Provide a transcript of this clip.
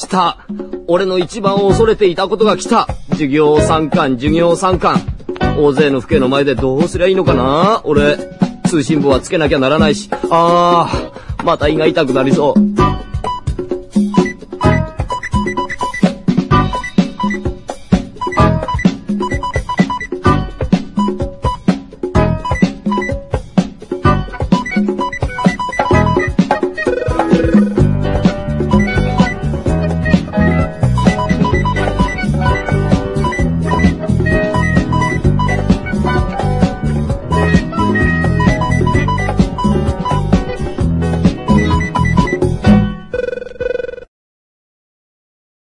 来た。俺の一番恐れていたことが来た。授業参観。大勢の父兄の前でどうすりゃいいのかな。俺、通信簿はつけなきゃならないし。また胃が痛くなりそう。